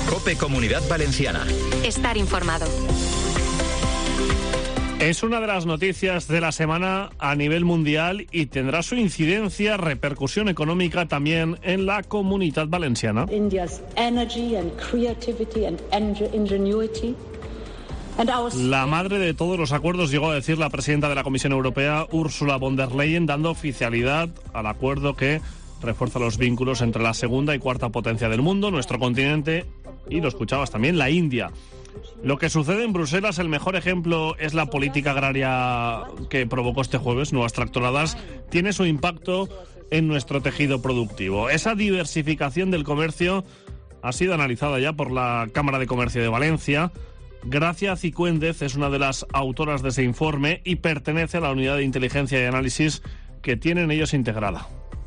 COPE Comunidad Valenciana. Estar informado. Es una de las noticias de la semana a nivel mundial y tendrá su incidencia, repercusión económica también en la Comunidad Valenciana. La madre de todos los acuerdos llegó a decir la presidenta de la Comisión Europea, Ursula von der Leyen, dando oficialidad al acuerdo que refuerza los vínculos entre la segunda y cuarta potencia del mundo, nuestro continente, y lo escuchabas también, la India. Lo que sucede en Bruselas, el mejor ejemplo es la política agraria que provocó este jueves, nuevas tractoradas, tiene su impacto en nuestro tejido productivo. Esa diversificación del comercio ha sido analizada ya por la Cámara de Comercio de Valencia. Gracia Cicuéndez es una de las autoras de ese informe y pertenece a la unidad de inteligencia y análisis que tienen ellos integrada.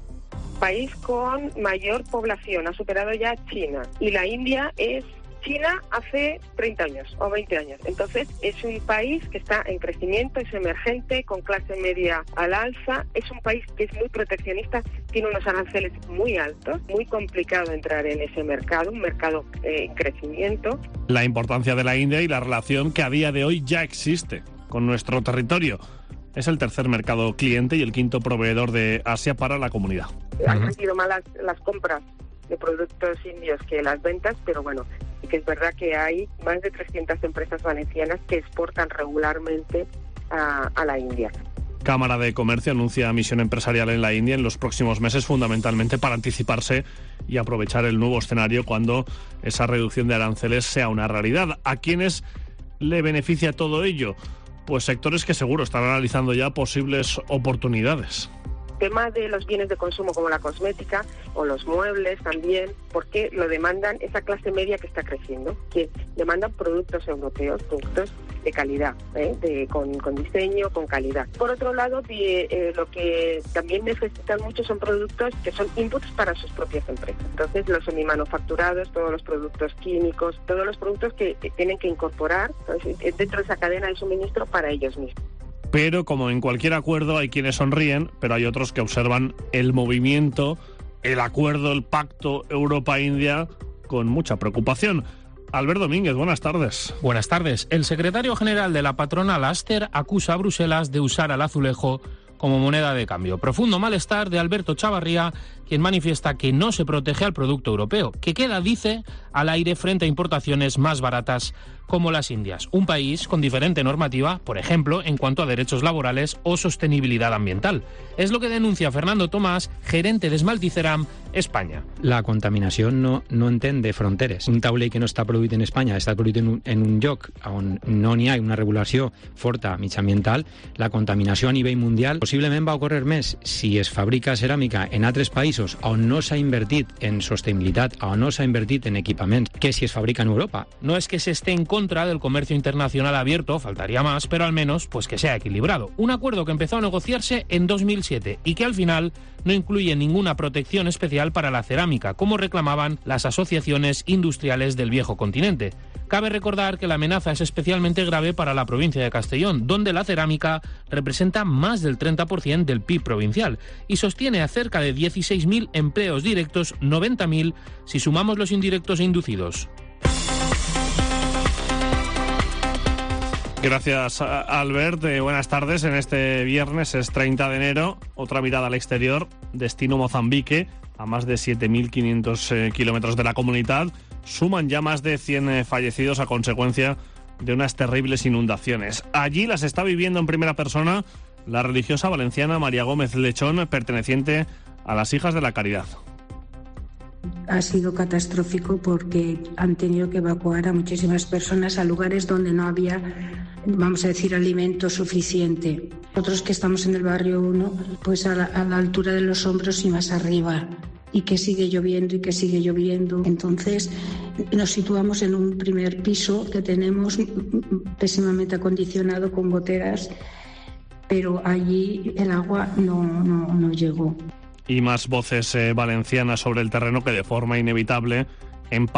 País con mayor población, ha superado ya China, y la India es China hace 30 años o 20 años. Entonces es un país que está en crecimiento, es emergente, con clase media al alza, es un país que es muy proteccionista, tiene unos aranceles muy altos, muy complicado entrar en ese mercado, un mercado en crecimiento. La importancia de la India y la relación que a día de hoy ya existe con nuestro territorio. Es el tercer mercado cliente y el quinto proveedor de Asia para la comunidad. Han sido más las compras de productos indios que las ventas, pero bueno, sí que es verdad que hay más de 300 empresas valencianas que exportan regularmente a la India. Cámara de Comercio anuncia misión empresarial en la India en los próximos meses, fundamentalmente para anticiparse y aprovechar el nuevo escenario cuando esa reducción de aranceles sea una realidad. ¿A quiénes le beneficia todo ello? Pues sectores que seguro están analizando ya posibles oportunidades. Tema de los bienes de consumo como la cosmética o los muebles también, porque lo demandan esa clase media que está creciendo, que demandan productos europeos, productos de calidad, con diseño, con calidad. Por otro lado, lo que también necesitan mucho son productos que son inputs para sus propias empresas. Entonces, los semimanufacturados, todos los productos químicos, todos los productos que tienen que incorporar dentro de esa cadena de suministro para ellos mismos. Pero, como en cualquier acuerdo, hay quienes sonríen, pero hay otros que observan el movimiento, el acuerdo, el pacto Europa-India con mucha preocupación. Albert Domínguez, buenas tardes. Buenas tardes. El secretario general de la patronal Aster acusa a Bruselas de usar al azulejo como moneda de cambio. Profundo malestar de Alberto Chavarría, quien manifiesta que no se protege al producto europeo, que queda, dice, al aire frente a importaciones más baratas como las indias. Un país con diferente normativa, por ejemplo, en cuanto a derechos laborales o sostenibilidad ambiental. Es lo que denuncia Fernando Tomàs, gerente de Esmalticeram, España. La contaminació no entén de fronteres. Un taulell que no està produït en Espanya està produït en un lloc on no n'hi ha una regulació forta mitjambiental, la contaminació a nivell mundial possiblement va ocórrer més si es fabrica ceràmica en altres països on no s'ha invertit en sostenibilitat, on no s'ha invertit en equipaments, que si es fabrica en Europa. No es que se esté en contra del comercio internacional abierto, faltaría más, pero al menos pues que sea equilibrado. Un acuerdo que empezó a negociarse en 2007 y que al final no incluye ninguna protección especial para la cerámica, como reclamaban las asociaciones industriales del viejo continente. Cabe recordar que la amenaza es especialmente grave para la provincia de Castellón, donde la cerámica representa más del 30% del PIB provincial y sostiene a cerca de 16.000 empleos directos, 90.000 si sumamos los indirectos e inducidos. Gracias, Albert. Buenas tardes. En este viernes es 30 de enero. Otra mirada al exterior. Destino Mozambique, a más de 7.500 kilómetros de la comunidad. Suman ya más de 100 fallecidos a consecuencia de unas terribles inundaciones. Allí las está viviendo en primera persona la religiosa valenciana María Gómez Lechón, perteneciente a las Hijas de la Caridad. Ha sido catastrófico porque han tenido que evacuar a muchísimas personas a lugares donde no había, vamos a decir, alimento suficiente. Nosotros que estamos en el barrio 1, pues a la altura de los hombros y más arriba, y que sigue lloviendo y que sigue lloviendo. Entonces nos situamos en un primer piso que tenemos pésimamente acondicionado con goteras, pero allí el agua no llegó. Y más voces valencianas sobre el terreno que de forma inevitable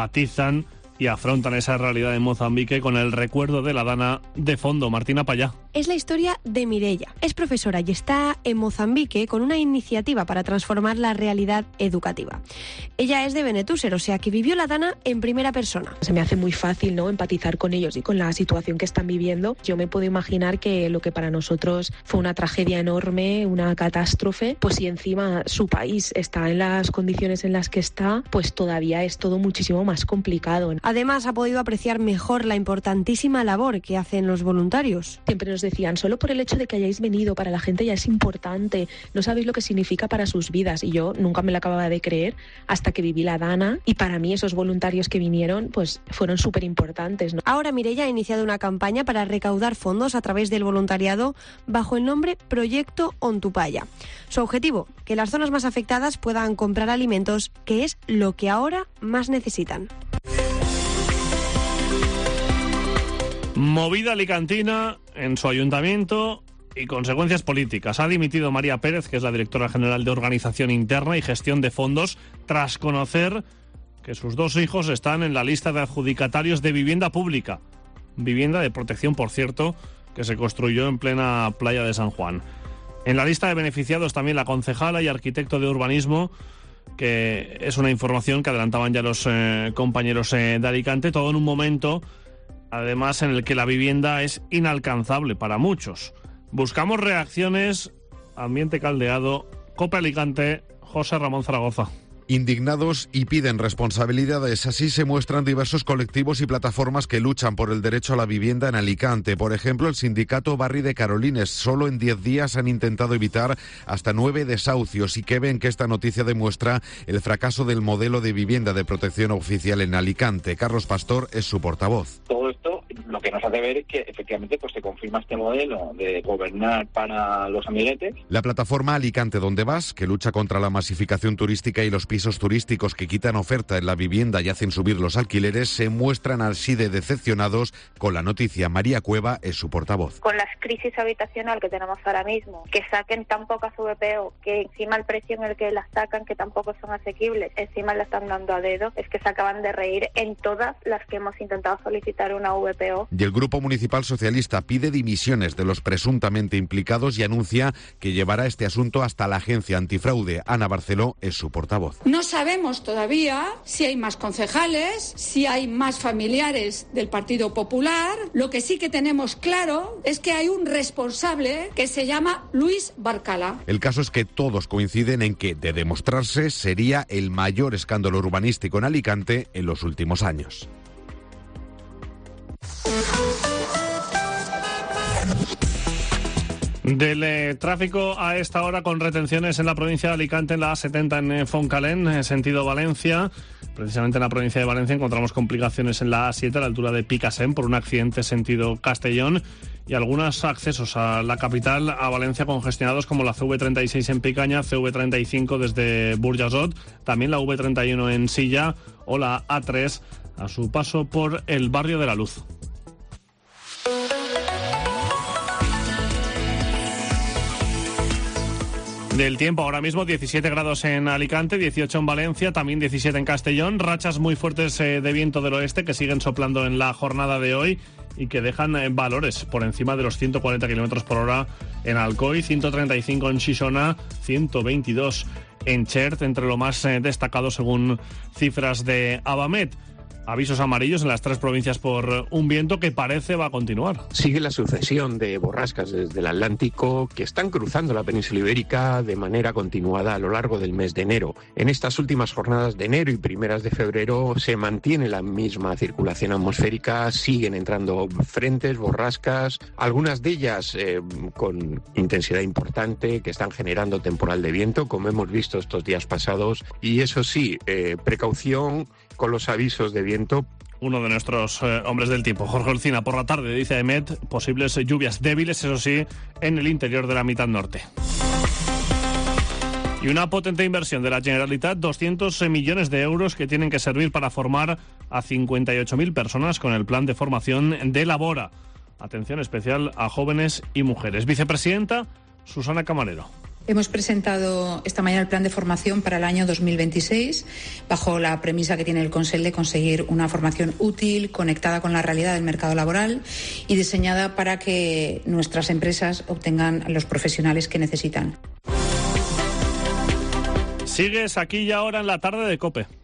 empatizan y afrontan esa realidad en Mozambique con el recuerdo de la Dana de fondo. Martina Payá. es la historia de Mireia. Es profesora y está en Mozambique con una iniciativa para transformar la realidad educativa. Ella es de Benetúser, o sea que vivió la Dana en primera persona. Se me hace muy fácil, ¿no?, empatizar con ellos y con la situación que están viviendo. Yo me puedo imaginar que lo que para nosotros fue una tragedia enorme, una catástrofe, pues si encima su país está en las condiciones en las que está, pues todavía es todo muchísimo más complicado. Además, ha podido apreciar mejor la importantísima labor que hacen los voluntarios. Siempre nos decían, solo por el hecho de que hayáis venido, para la gente ya es importante, no sabéis lo que significa para sus vidas. Y yo nunca me la acababa de creer hasta que viví la Dana, y para mí esos voluntarios que vinieron pues fueron súper importantes, ¿no? Ahora Mireia ha iniciado una campaña para recaudar fondos a través del voluntariado bajo el nombre Proyecto Ontupaya. Su objetivo, que las zonas más afectadas puedan comprar alimentos, que es lo que ahora más necesitan. Movida alicantina en su ayuntamiento y consecuencias políticas. Ha dimitido María Pérez, que es la directora general de Organización Interna y Gestión de Fondos, tras conocer que sus 2 hijos están en la lista de adjudicatarios de vivienda pública. Vivienda de protección, por cierto, que se construyó en plena playa de San Juan. En la lista de beneficiados también la concejala y arquitecto de urbanismo, que es una información que adelantaban ya los compañeros de Alicante, todo en un momento, además, en el que la vivienda es inalcanzable para muchos. Buscamos reacciones, ambiente caldeado. COPE Alicante, José Ramón Zaragoza. Indignados y piden responsabilidades. Así se muestran diversos colectivos y plataformas que luchan por el derecho a la vivienda en Alicante. Por ejemplo, el sindicato Barri de Carolines. Solo en 10 días han intentado evitar hasta 9 desahucios y que ven que esta noticia demuestra el fracaso del modelo de vivienda de protección oficial en Alicante. Carlos Pastor es su portavoz. Todo esto lo que nos hace ver es que efectivamente pues se confirma este modelo de gobernar para los amiguetes. La plataforma Alicante Donde Vas, que lucha contra la masificación turística y los pisos turísticos que quitan oferta en la vivienda y hacen subir los alquileres, se muestran así de decepcionados con la noticia. María Cueva es su portavoz. Con la crisis habitacional que tenemos ahora mismo, que saquen tan pocas VPO, que encima el precio en el que las sacan, que tampoco son asequibles, encima la están dando a dedo, es que se acaban de reír en todas las que hemos intentado solicitar una VPO. Y el Grupo Municipal Socialista pide dimisiones de los presuntamente implicados y anuncia que llevará este asunto hasta la agencia antifraude. Ana Barceló es su portavoz. No sabemos todavía si hay más concejales, si hay más familiares del Partido Popular. Lo que sí que tenemos claro es que hay un responsable que se llama Luis Barcala. El caso es que todos coinciden en que, de demostrarse, sería el mayor escándalo urbanístico en Alicante en los últimos años. Del tráfico a esta hora, con retenciones en la provincia de Alicante, en la A70 en Foncalén, en sentido Valencia. Precisamente en la provincia de Valencia encontramos complicaciones en la A7 a la altura de Picassent por un accidente sentido Castellón, y algunos accesos a la capital, a Valencia, congestionados, como la CV36 en Picaña, CV35 desde Burjasot, también la V31 en Silla o la A3 a su paso por el barrio de la Luz. Del tiempo, ahora mismo 17 grados en Alicante, 18 en Valencia, también 17 en Castellón. Rachas muy fuertes de viento del oeste que siguen soplando en la jornada de hoy y que dejan valores por encima de los 140 km por hora en Alcoy, 135 en Xixona, 122 en Xert, entre lo más destacado según cifras de Abamet. Avisos amarillos en las 3 provincias por un viento que parece va a continuar. Sigue la sucesión de borrascas desde el Atlántico que están cruzando la península ibérica de manera continuada a lo largo del mes de enero. En estas últimas jornadas de enero y primeras de febrero se mantiene la misma circulación atmosférica, siguen entrando frentes, borrascas, algunas de ellas con intensidad importante, que están generando temporal de viento, como hemos visto estos días pasados. Y eso sí, precaución con los avisos de viento. Uno de nuestros hombres del tiempo, Jorge Olcina, por la tarde, dice Emet, posibles lluvias débiles, eso sí, en el interior de la mitad norte. Y una potente inversión de la Generalitat, 200 millones de euros que tienen que servir para formar a 58.000 personas con el plan de formación de Labora. Atención especial a jóvenes y mujeres. Vicepresidenta Susana Camarero. Hemos presentado esta mañana el plan de formación para el año 2026, bajo la premisa que tiene el Consell de conseguir una formación útil, conectada con la realidad del mercado laboral y diseñada para que nuestras empresas obtengan los profesionales que necesitan. Sigues aquí y ahora en la tarde de COPE.